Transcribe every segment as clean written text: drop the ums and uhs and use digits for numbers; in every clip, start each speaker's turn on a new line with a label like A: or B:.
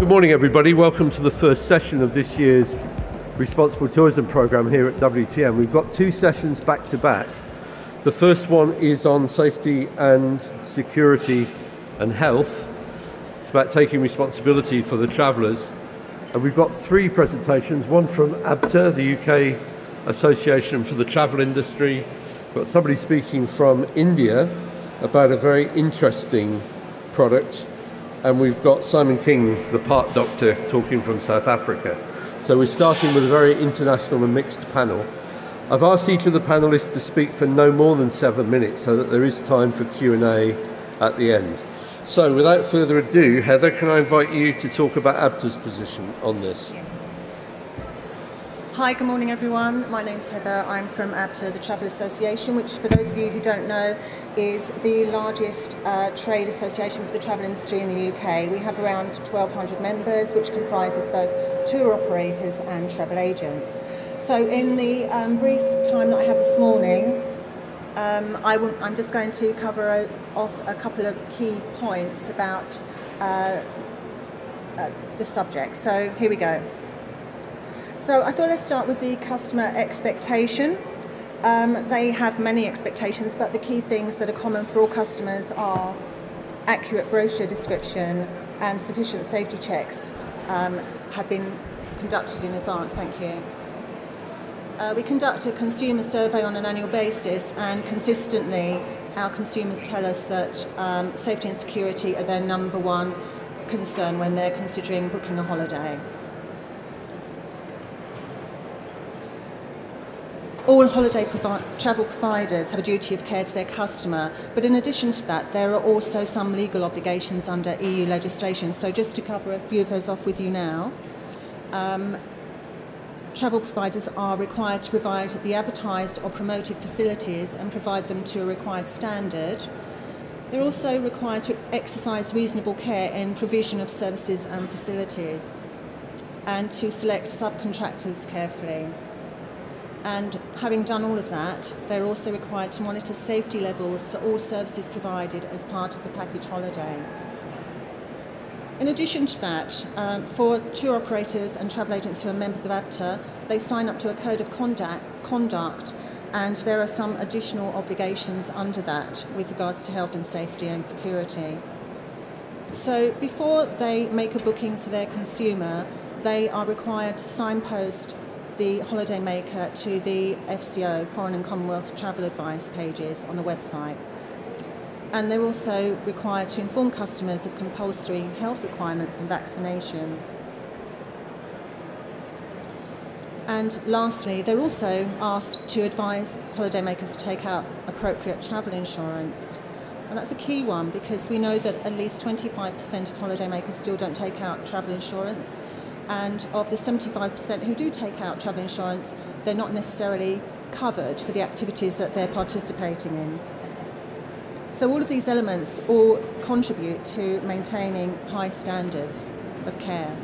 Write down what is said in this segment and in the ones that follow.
A: good morning everybody. Welcome to the first session of this year's Responsible Tourism Programme here at WTM. We've got two sessions back to back. The first one is on safety and security and health. It's about taking responsibility for the travellers. And we've got three presentations, one from ABTA, the UK Association for the Travel Industry. We've got somebody speaking from India about a very interesting product. And we've got Simon King, the part doctor, talking from South Africa. So we're starting with a very international and mixed panel. I've asked each of the panellists to speak for no more than 7 minutes so that there is time for Q&A at the end. So without further ado, Heather, can I invite you to talk about ABTA's position on this?
B: Yes. Hi, good morning everyone. My name's Heather. I'm from ABTA, the Travel Association, which for those of you who don't know is the largest trade association for the travel industry in the UK. We have around 1,200 members, which comprises both tour operators and travel agents. So in the brief time that I have this morning, I'm just going to cover off a couple of key points about the subject. So here we go. So I thought I'd start with the customer expectation. They have many expectations, but the key things that are common for all customers are accurate brochure description and sufficient safety checks have been conducted in advance. Thank you. We conduct a consumer survey on an annual basis, and consistently our consumers tell us that safety and security are their number one concern when they're considering booking a holiday. All holiday travel providers have a duty of care to their customer, but in addition to that, there are also some legal obligations under EU legislation. So just to cover a few of those off with you now, travel providers are required to provide the advertised or promoted facilities and provide them to a required standard. They're also required to exercise reasonable care in provision of services and facilities, and to select subcontractors carefully. And having done all of that, they're also required to monitor safety levels for all services provided as part of the package holiday. In addition to that, for tour operators and travel agents who are members of ABTA, they sign up to a code of conduct, and there are some additional obligations under that with regards to health and safety and security. So before they make a booking for their consumer, they are required to signpost the holidaymaker to the FCO, Foreign and Commonwealth Travel Advice pages on the website. And they're also required to inform customers of compulsory health requirements and vaccinations. And lastly, they're also asked to advise holidaymakers to take out appropriate travel insurance. And that's a key one because we know that at least 25% of holidaymakers still don't take out travel insurance. And of the 75% who do take out travel insurance, they're not necessarily covered for the activities that they're participating in. So all of these elements all contribute to maintaining high standards of care.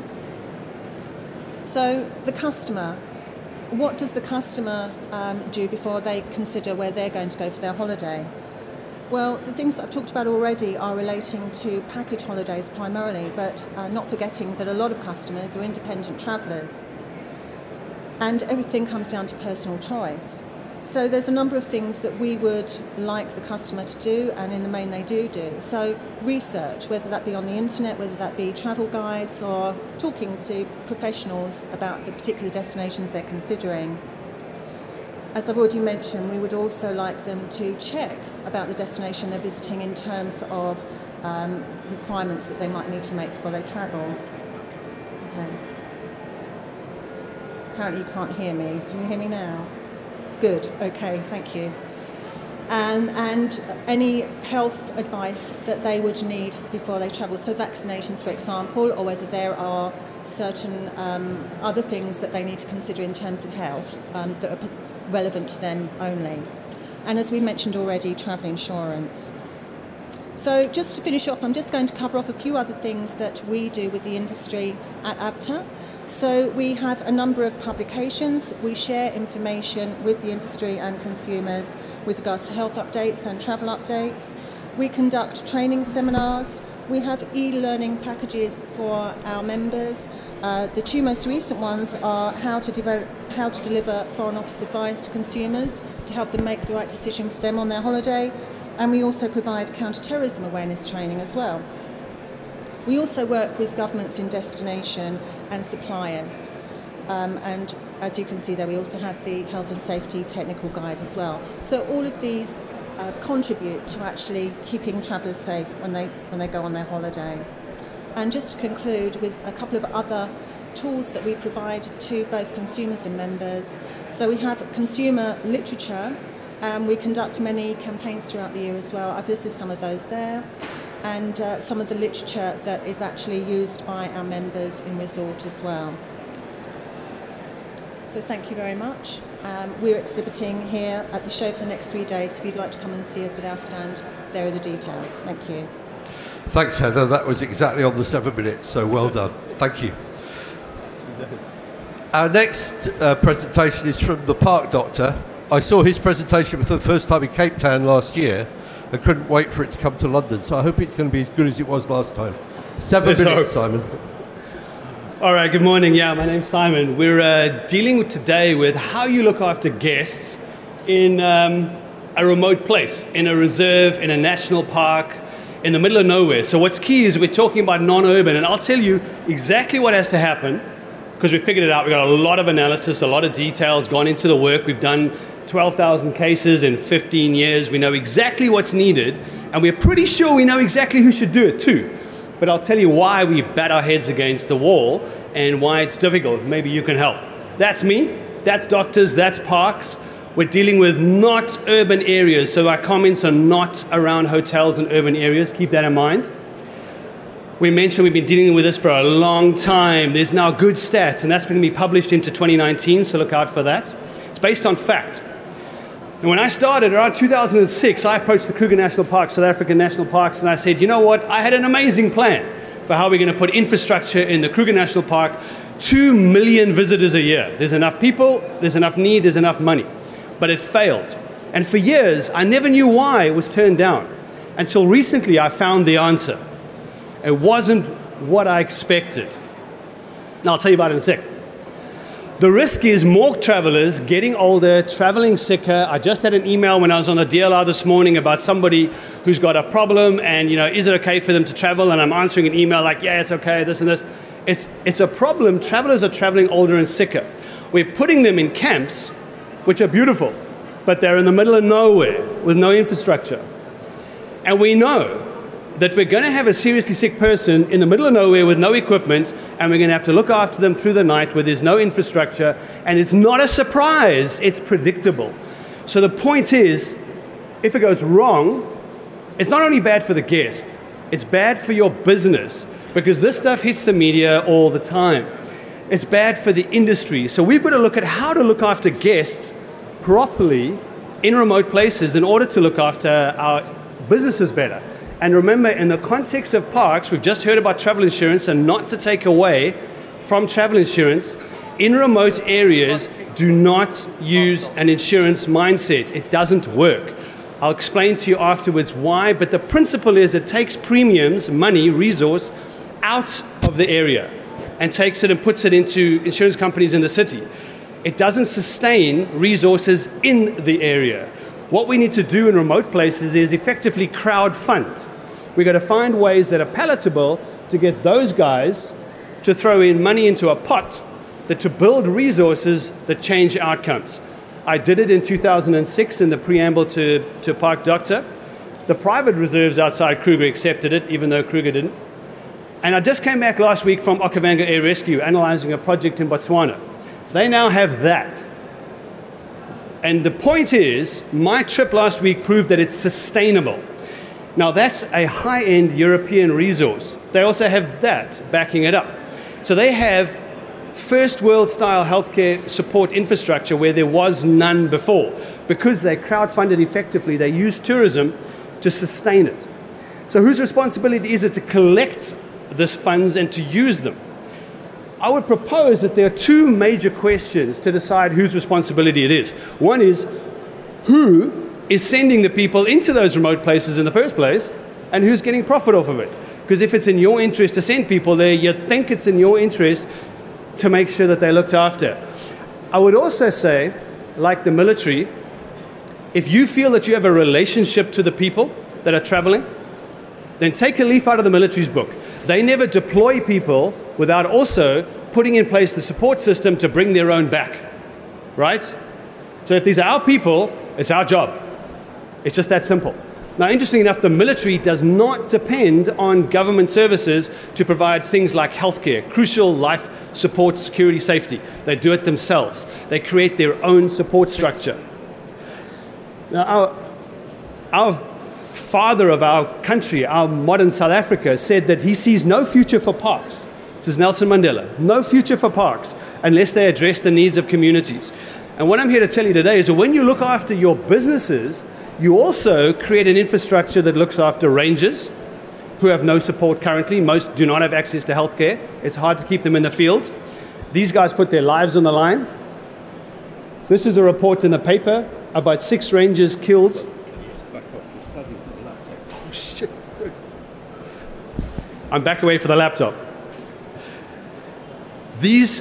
B: So the customer, what does the customer do before they consider where they're going to go for their holiday? Well, the things that I've talked about already are relating to package holidays primarily, but not forgetting that a lot of customers are independent travellers. And everything comes down to personal choice. So there's a number of things that we would like the customer to do, and in the main they do. So research, whether that be on the internet, whether that be travel guides, or talking to professionals about the particular destinations they're considering. As I've already mentioned, we would also like them to check about the destination they're visiting in terms of requirements that they might need to make before they travel. Okay. Apparently you can't hear me. Can you hear me now? Good. Okay, thank you. And any health advice that they would need before they travel. So vaccinations, for example, or whether there are certain other things that they need to consider in terms of health that are relevant to them only. And as we mentioned already, travel insurance. So just to finish off, I'm just going to cover off a few other things that we do with the industry at ABTA. So we have a number of publications. We share information with the industry and consumers with regards to health updates and travel updates. We conduct training seminars. We have e-learning packages for our members. The two most recent ones are how to deliver Foreign Office advice to consumers to help them make the right decision for them on their holiday. And we also provide counter-terrorism awareness training as well. We also work with governments in destination and suppliers. And as you can see there, we also have the health and safety technical guide as well. So all of these contribute to actually keeping travellers safe when they go on their holiday. And just to conclude with a couple of other tools that we provide to both consumers and members. So we have consumer literature. We conduct many campaigns throughout the year as well. I've listed some of those there. And some of the literature that is actually used by our members in resort as well. So thank you very much. We're exhibiting here at the show for the next 3 days. If you'd like to come and see us at our stand, there are the details. Thank you.
A: Thanks, Heather. That was exactly on the 7 minutes, so well done. Thank you. Our next presentation is from the Park Doctor. I saw his presentation for the first time in Cape Town last year and couldn't wait for it to come to London, so I hope it's going to be as good as it was last time. 7 minutes, Simon.
C: All right, good morning. Yeah, my name's Simon. We're dealing today with how you look after guests in a remote place, in a reserve, in a national park, in the middle of nowhere. So what's key is we're talking about non-urban, and I'll tell you exactly what has to happen because we figured it out. We've got a lot of analysis, a lot of details gone into the work. We've done 12,000 cases in 15 years. We know exactly what's needed, and we're pretty sure we know exactly who should do it too. But I'll tell you why we bat our heads against the wall and why it's difficult. Maybe you can help. That's me, that's doctors, that's parks. We're dealing with not urban areas, so our comments are not around hotels and urban areas. Keep that in mind. We mentioned we've been dealing with this for a long time. There's now good stats, and that's going to be published into 2019, so look out for that. It's based on fact. And when I started around 2006, I approached the Kruger National Park, South African National Parks, and I said, you know what? I had an amazing plan for how we're going to put infrastructure in the Kruger National Park. 2 million visitors a year. There's enough people, there's enough need, there's enough money. But it failed. And for years, I never knew why it was turned down. Until recently, I found the answer. It wasn't what I expected. Now, I'll tell you about it in a sec. The risk is more travelers getting older, traveling sicker. I just had an email when I was on the DLR this morning about somebody who's got a problem and, is it okay for them to travel? And I'm answering an email like, yeah, it's okay, this and this. It's a problem. Travelers are traveling older and sicker. We're putting them in camps, which are beautiful, but they're in the middle of nowhere with no infrastructure. And we know that we're going to have a seriously sick person in the middle of nowhere with no equipment, and we're going to have to look after them through the night where there's no infrastructure, and it's not a surprise, it's predictable. So the point is, if it goes wrong, it's not only bad for the guest, it's bad for your business, because this stuff hits the media all the time. It's bad for the industry. So we've got to look at how to look after guests properly in remote places in order to look after our businesses better. And remember, in the context of parks, we've just heard about travel insurance, and not to take away from travel insurance, in remote areas, do not use an insurance mindset. It doesn't work. I'll explain to you afterwards why, but the principle is it takes premiums, money, resource, out of the area and takes it and puts it into insurance companies in the city. It doesn't sustain resources in the area. What we need to do in remote places is effectively crowd fund. We've got to find ways that are palatable to get those guys to throw in money into a pot to build resources that change outcomes. I did it in 2006 in the preamble to Park Doctor. The private reserves outside Kruger accepted it, even though Kruger didn't. And I just came back last week from Okavango Air Rescue, analyzing a project in Botswana. They now have that. And the point is, my trip last week proved that it's sustainable. Now, that's a high-end European resource. They also have that backing it up. So they have first world style healthcare support infrastructure where there was none before. Because they crowdfunded effectively, they used tourism to sustain it. So whose responsibility is it to collect these funds and to use them? I would propose that there are two major questions to decide whose responsibility it is. One is, who is sending the people into those remote places in the first place, and who's getting profit off of it? Because if it's in your interest to send people there, you think it's in your interest to make sure that they're looked after. I would also say, like the military, if you feel that you have a relationship to the people that are traveling, then take a leaf out of the military's book. They never deploy people without also putting in place the support system to bring their own back, right? So if these are our people, it's our job. It's just that simple. Now, interestingly enough, the military does not depend on government services to provide things like healthcare, crucial life support, security, safety. They do it themselves. They create their own support structure. Now, our father of our country, our modern South Africa, said that he sees no future for parks. This is Nelson Mandela. No future for parks unless they address the needs of communities. And what I'm here to tell you today is that when you look after your businesses, you also create an infrastructure that looks after rangers who have no support currently. Most do not have access to healthcare. It's hard to keep them in the field. These guys put their lives on the line. This is a report in the paper about 6 rangers killed.
A: Can you just back off your study to the laptop?
C: Oh, shit. I'm back away for the laptop. These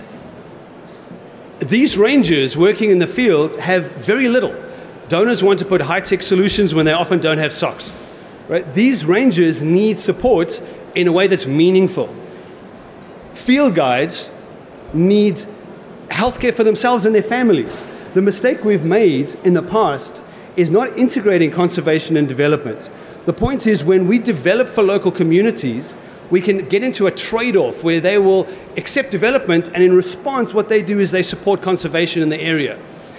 C: rangers working in the field have very little. Donors want to put high-tech solutions when they often don't have socks. Right? These rangers need support in a way that's meaningful. Field guides need healthcare for themselves and their families. The mistake we've made in the past is not integrating conservation and development. The point is, when we develop for local communities, we can get into a trade-off where they will accept development, and in response, what they do is they support conservation in the area.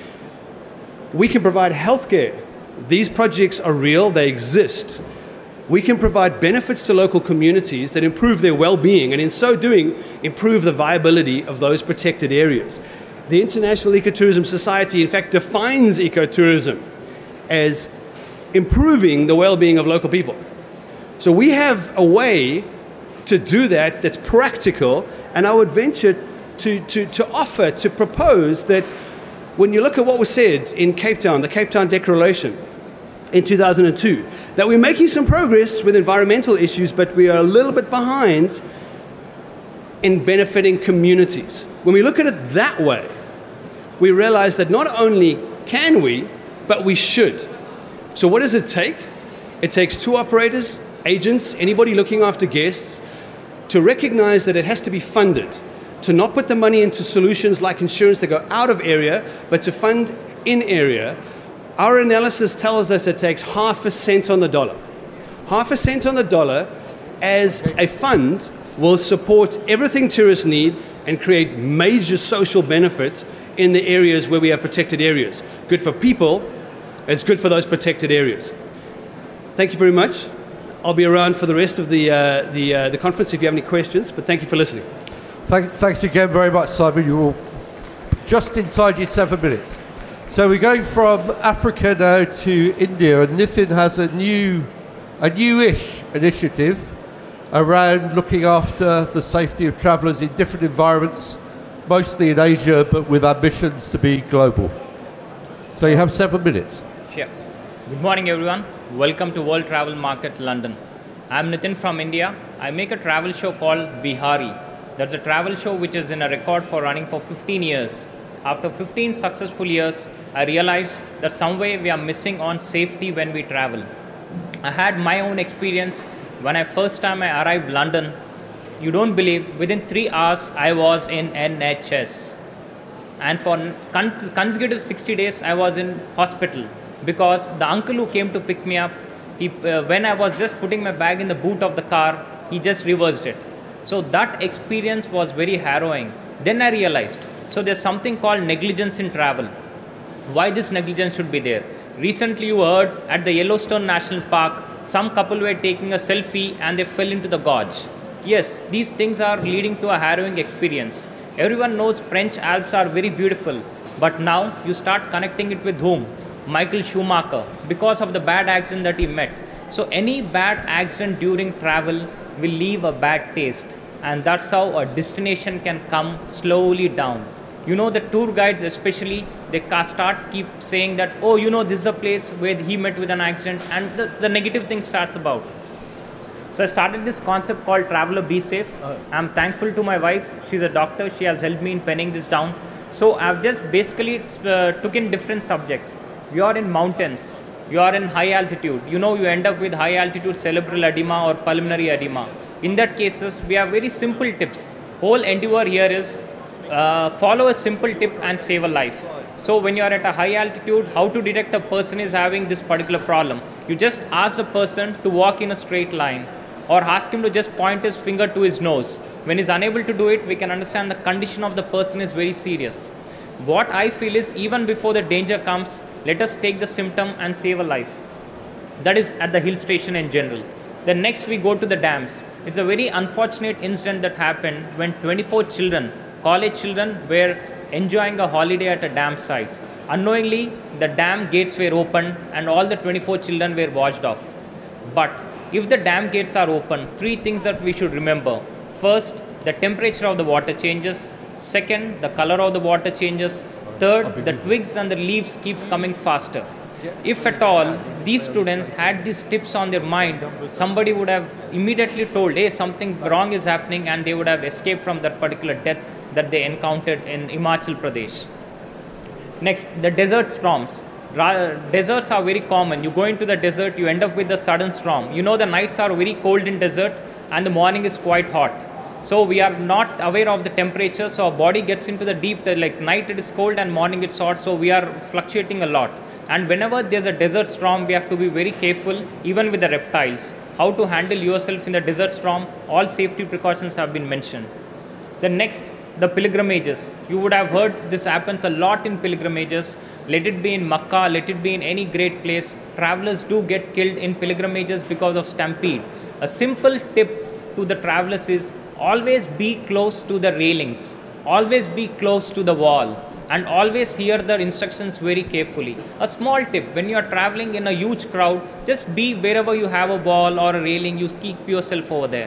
C: We can provide healthcare. These projects are real, they exist. We can provide benefits to local communities that improve their well-being, and in so doing, improve the viability of those protected areas. The International Ecotourism Society, in fact, defines ecotourism as improving the well-being of local people. So we have a way to do that that's practical, and I would venture to offer, to propose that when you look at what was said in Cape Town, the Cape Town Declaration in 2002, that we're making some progress with environmental issues, but we are a little bit behind in benefiting communities. When we look at it that way, we realize that not only can we, but we should. So what does it take? It takes tour operators, agents, anybody looking after guests, to recognize that it has to be funded, to not put the money into solutions like insurance that go out of area, but to fund in area. Our analysis tells us it takes 0.5 cent on the dollar. 0.5 cent on the dollar as a fund will support everything tourists need and create major social benefits in the areas where we have protected areas. Good for people, it's good for those protected areas. Thank you very much. I'll be around for the rest of the conference if you have any questions, but thank you for listening.
A: Thanks again very much, Simon. You're all just inside your 7 minutes. So we're going from Africa now to India, and Nitin has a newish initiative around looking after the safety of travellers in different environments, mostly in Asia, but with ambitions to be global. So you have 7 minutes.
D: Sure. Good morning, everyone. Welcome to World Travel Market, London. I'm Nitin from India. I make a travel show called Bihari. That's a travel show which is in a record for running for 15 years. After 15 successful years, I realized that some way we are missing on safety when we travel. I had my own experience when I arrived London. You don't believe, within 3 hours, I was in NHS. And for consecutive 60 days, I was in hospital because the uncle who came to pick me up, when I was just putting my bag in the boot of the car, he just reversed it. So that experience was very harrowing. Then I realized, so there's something called negligence in travel. Why this negligence should be there? Recently you heard at the Yellowstone National Park, some couple were taking a selfie and they fell into the gorge. Yes, these things are leading to a harrowing experience. Everyone knows French Alps are very beautiful, but now you start connecting it with whom? Michael Schumacher, because of the bad accident that he met. So any bad accident during travel will leave a bad taste, and that's how a destination can come slowly down. You know, the tour guides especially, they keep saying that, this is a place where he met with an accident, and the negative thing starts about. So I started this concept called Traveler Be Safe. I'm thankful to my wife. She's a doctor. She has helped me in penning this down. So I've just basically took in different subjects. You are in mountains. You are in high altitude. You end up with high altitude cerebral edema or pulmonary edema. In that cases, we have very simple tips. Whole endeavor here is follow a simple tip and save a life. So when you are at a high altitude, how to detect a person is having this particular problem? You just ask the person to walk in a straight line, or ask him to just point his finger to his nose. When he's unable to do it, we can understand the condition of the person is very serious. What I feel is, even before the danger comes, let us take the symptom and save a life. That is at the hill station in general. Then next we go to the dams. It's a very unfortunate incident that happened when 24 children, college children, were enjoying a holiday at a dam site. Unknowingly, the dam gates were opened and all the 24 children were washed off. But if the dam gates are open, 3 things that we should remember. First, the temperature of the water changes. Second, the color of the water changes. Third, the twigs and the leaves keep coming faster. If at all these students had these tips on their mind, somebody would have immediately told, hey, something wrong is happening, and they would have escaped from that particular death that they encountered in Himachal Pradesh. Next, the desert storms. Deserts are very common. You go into the desert, you end up with a sudden storm. The nights are very cold in desert and the morning is quite hot. So we are not aware of the temperature, so our body gets into the deep, like night it is cold and morning it's hot, so we are fluctuating a lot. And whenever there's a desert storm, we have to be very careful, even with the reptiles. How to handle yourself in the desert storm, all safety precautions have been mentioned. The next, the pilgrimages. You would have heard this happens a lot in pilgrimages. Let it be in Makkah, let it be in any great place. Travelers do get killed in pilgrimages because of stampede. A simple tip to the travelers is always be close to the railings. Always be close to the wall. And always hear the instructions very carefully. A small tip, when you are traveling in a huge crowd, just be wherever you have a wall or a railing, you keep yourself over there.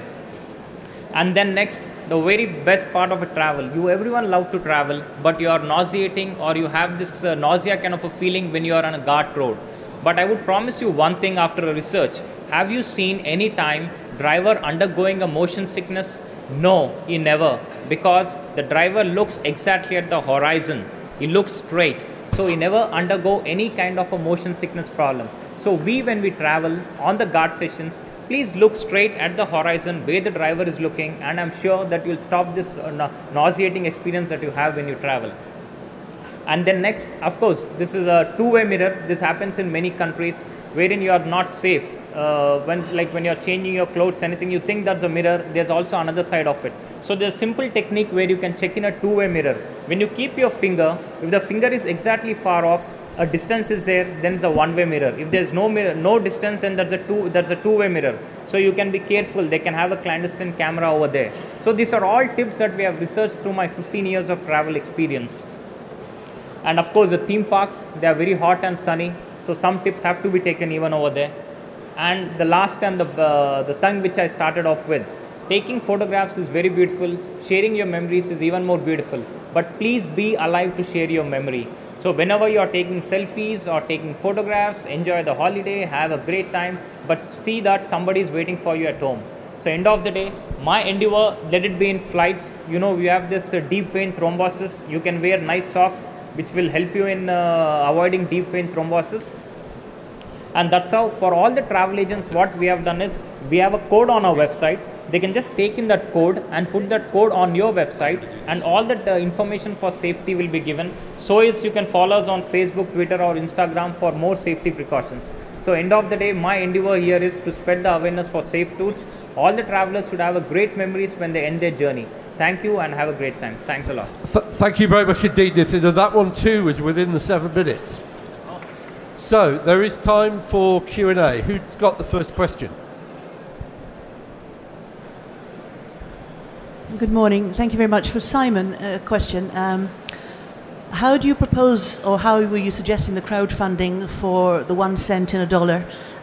D: And then next, the very best part of a travel. Everyone love to travel, but you are nauseating or you have this nausea kind of a feeling when you are on a Ghat road. But I would promise you one thing after a research. Have you seen any time driver undergoing a motion sickness? No, he never. Because the driver looks exactly at the horizon. He looks straight. So he never undergo any kind of a motion sickness problem. So when we travel on the Ghat sessions, please look straight at the horizon where the driver is looking, and I'm sure that you'll stop this nauseating experience that you have when you travel. And then next, of course, this is a two-way mirror. This happens in many countries wherein you are not safe. When you are changing your clothes, anything, you think that's a mirror, there's also another side of it. So there's a simple technique where you can check in a two-way mirror. When you keep your finger, if the finger is exactly far off, a distance is there, then it's a one-way mirror. If there's no mirror, no distance, then that's a two-way mirror. So you can be careful. They can have a clandestine camera over there. So these are all tips that we have researched through my 15 years of travel experience. And of course, the theme parks, they are very hot and sunny. So some tips have to be taken even over there. And the last and the thing which I started off with, taking photographs is very beautiful. Sharing your memories is even more beautiful. But please be alive to share your memory. So whenever you are taking selfies or taking photographs, enjoy the holiday, have a great time, but see that somebody is waiting for you at home. So end of the day, my endeavor, let it be in flights. We have this deep vein thrombosis. You can wear nice socks which will help you in avoiding deep vein thrombosis. And that's how, for all the travel agents, what we have done is, we have a code on our website. They can just take in that code and put that code on your website, and all that information for safety will be given. So you can follow us on Facebook, Twitter or Instagram for more safety precautions. So end of the day, my endeavor here is to spread the awareness for safe tours. All the travelers should have a great memories when they end their journey. Thank you and have a great time. Thanks a lot.
A: Thank you very much indeed, Nitin. And that one too was within the 7 minutes. So there is time for Q&A. Who's got the first question?
E: Good morning. Thank you very much. For Simon, a question. How do you propose, or how were you suggesting the crowdfunding for the 1 cent in a dollar?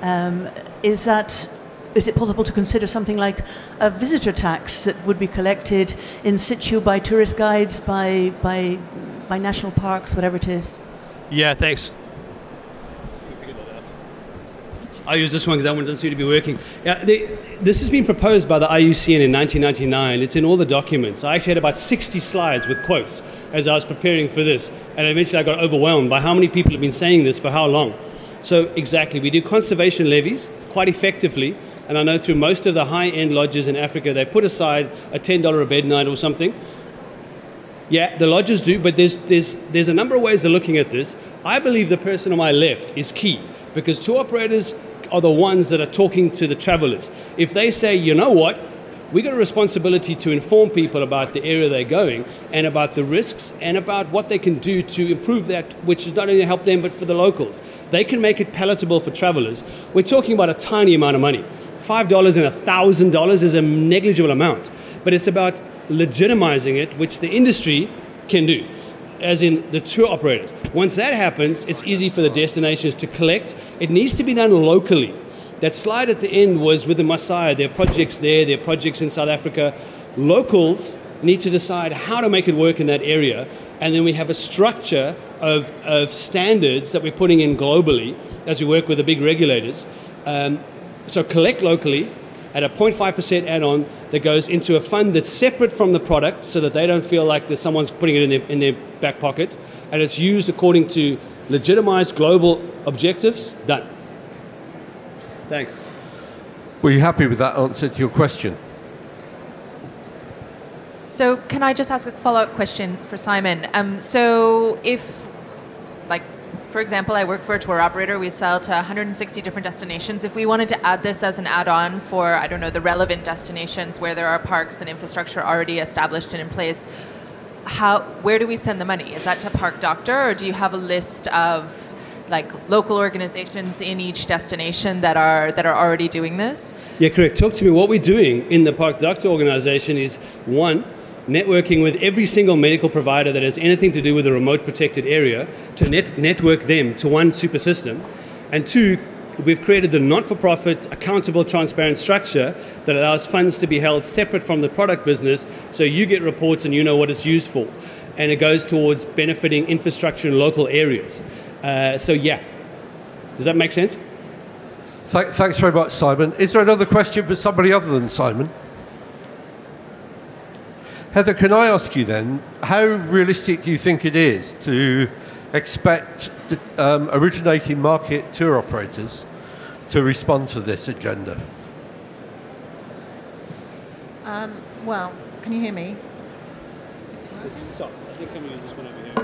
E: Is it possible to consider something like a visitor tax that would be collected in situ by tourist guides, by national parks, whatever it is?
C: Yeah, thanks. I'll use this one because that one doesn't seem to be working. Yeah, this has been proposed by the IUCN in 1999. It's in all the documents. I actually had about 60 slides with quotes as I was preparing for this. And eventually I got overwhelmed by how many people have been saying this for how long. So exactly, we do conservation levies quite effectively. And I know through most of the high-end lodges in Africa, they put aside a $10 a bed night or something. Yeah, the lodges do, but there's a number of ways of looking at this. I believe the person on my left is key, because tour operators are the ones that are talking to the travelers. If they say, you know what, we got a responsibility to inform people about the area they're going and about the risks and about what they can do to improve that, which is not only to help them, but for the locals. They can make it palatable for travelers. We're talking about a tiny amount of money. $5 and $1,000 is a negligible amount, but it's about legitimizing it, which the industry can do, as in the tour operators. Once that happens, it's easy for the destinations to collect. It needs to be done locally. That slide at the end was with the Maasai. There are projects there, there are projects in South Africa. Locals need to decide how to make it work in that area, and then we have a structure of standards that we're putting in globally as we work with the big regulators. So collect locally at a 0.5% add-on that goes into a fund that's separate from the product so that they don't feel like there's someone's putting it in their back pocket, and it's used according to legitimized global objectives. Done. Thanks.
A: Were you happy with that answer to your question?
F: So can I just ask a follow-up question for Simon? So if, for example, I work for a tour operator. We sell to 160 different destinations. If we wanted to add this as an add-on for, I don't know, the relevant destinations where there are parks and infrastructure already established and in place, where do we send the money? Is that to Park Doctor, or do you have a list of local organizations in each destination that are already doing this?
C: Yeah, correct. Talk to me. What we're doing in the Park Doctor organization is, one, networking with every single medical provider that has anything to do with a remote protected area to network them to one super system. And two, we've created the not-for-profit, accountable, transparent structure that allows funds to be held separate from the product business, so you get reports and you know what it's used for. And it goes towards benefiting infrastructure in local areas. So yeah, does that make sense?
A: Thanks very much, Simon. Is there another question for somebody other than Simon? Heather, can I ask you then, how realistic do you think it is to expect originating market tour operators to respond to this agenda?
B: Well, can you hear me?
C: It's soft. I think I'm going to use this one over here.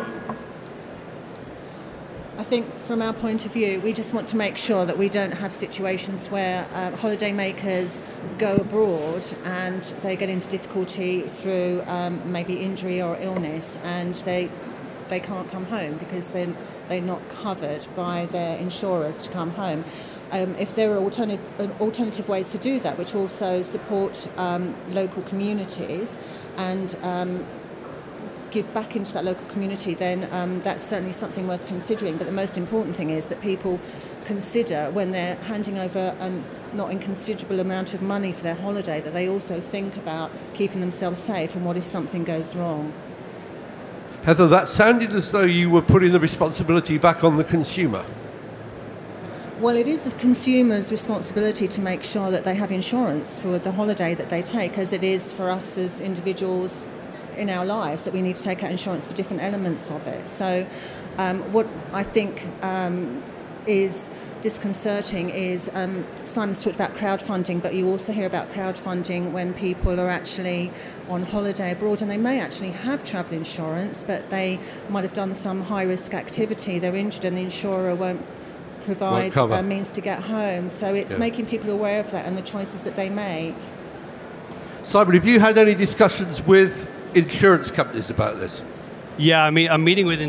B: I think from our point of view, we just want to make sure that we don't have situations where holiday makers go abroad and they get into difficulty through maybe injury or illness, and they can't come home because they're not covered by their insurers to come home. If there are alternative ways to do that, which also support local communities and give back into that local community, then that's certainly something worth considering. But the most important thing is that people consider, when they're handing over a not inconsiderable amount of money for their holiday, that they also think about keeping themselves safe and what if something goes wrong.
A: Heather, that sounded as though you were putting the responsibility back on the consumer.
B: Well, it is the consumer's responsibility to make sure that they have insurance for the holiday that they take, as it is for us as individuals in our lives that we need to take out insurance for different elements of it. So what I think is disconcerting is Simon's talked about crowdfunding, but you also hear about crowdfunding when people are actually on holiday abroad and they may actually have travel insurance, but they might have done some high-risk activity, they're injured and the insurer won't provide a means to get home. So it's making people aware of that and the choices that they make.
A: Simon, have you had any discussions with insurance companies about this?
C: Yeah, I mean, I'm meeting with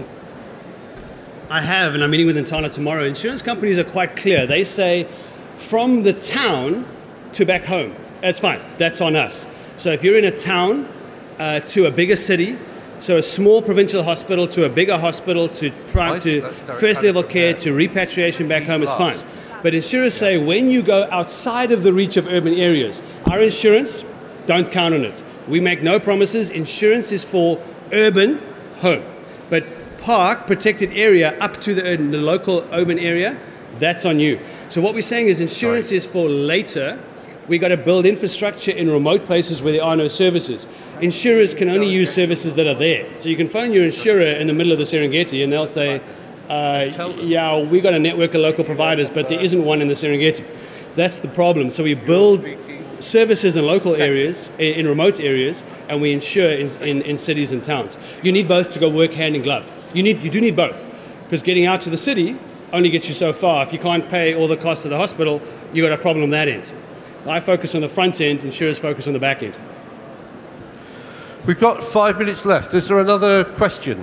C: Intana tomorrow. Insurance companies are quite clear. They say from the town to back home. That's fine. That's on us. So if you're in a town to a bigger city, so a small provincial hospital to a bigger hospital to first level care to repatriation back home, it's fine. But insurers say when you go outside of the reach of urban areas, our insurance, don't count on it. We make no promises. Insurance is for urban home. But park, protected area up to the local urban area, that's on you. So what we're saying is insurance is for later. We got to build infrastructure in remote places where there are no services. Insurers can only use services that are there. So you can phone your insurer in the middle of the Serengeti and they'll say, yeah, we got a network of local providers, but there isn't one in the Serengeti. That's the problem. So we build services in local areas, in remote areas, and we insure in cities and towns. You need both to go work hand in glove. You do need both, because getting out to the city only gets you so far. If you can't pay all the costs of the hospital, you got a problem on that end. I focus on the front end, insurers focus on the back end.
A: We've got 5 minutes left. Is there another question?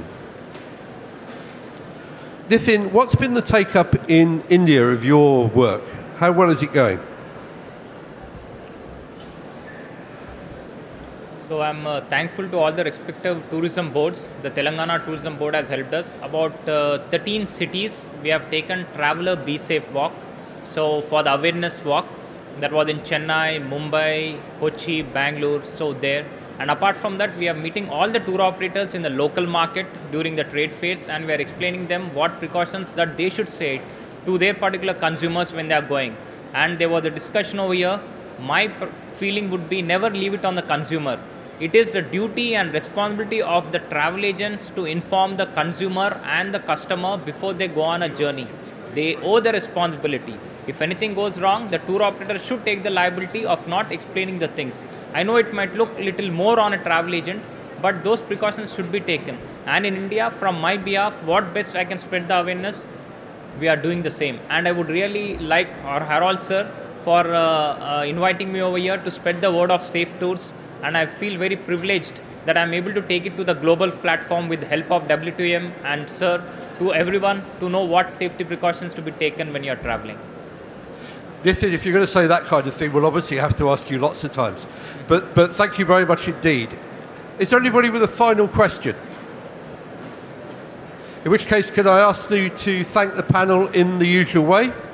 A: Nitin, what's been the take-up in India of your work? How well is it going?
D: So I'm thankful to all the respective tourism boards. The Telangana Tourism Board has helped us. About 13 cities we have taken Traveller Be Safe Walk. So for the awareness walk, that was in Chennai, Mumbai, Kochi, Bangalore, so there. And apart from that, we are meeting all the tour operators in the local market during the trade fairs, and we are explaining them what precautions that they should say to their particular consumers when they are going. And there was a discussion over here. My feeling would be never leave it on the consumer. It is the duty and responsibility of the travel agents to inform the consumer and the customer before they go on a journey. They owe the responsibility. If anything goes wrong, the tour operator should take the liability of not explaining the things. I know it might look a little more on a travel agent, but those precautions should be taken. And in India, from my behalf, what best I can spread the awareness, we are doing the same. And I would really like our Harold sir for inviting me over here to spread the word of safe tours. And I feel very privileged that I'm able to take it to the global platform with the help of WTM and sir to everyone to know what safety precautions to be taken when you're traveling.
A: Nitin, if you're going to say that kind of thing, we'll obviously have to ask you lots of times. But thank you very much indeed. Is there anybody with a final question? In which case, can I ask you to thank the panel in the usual way?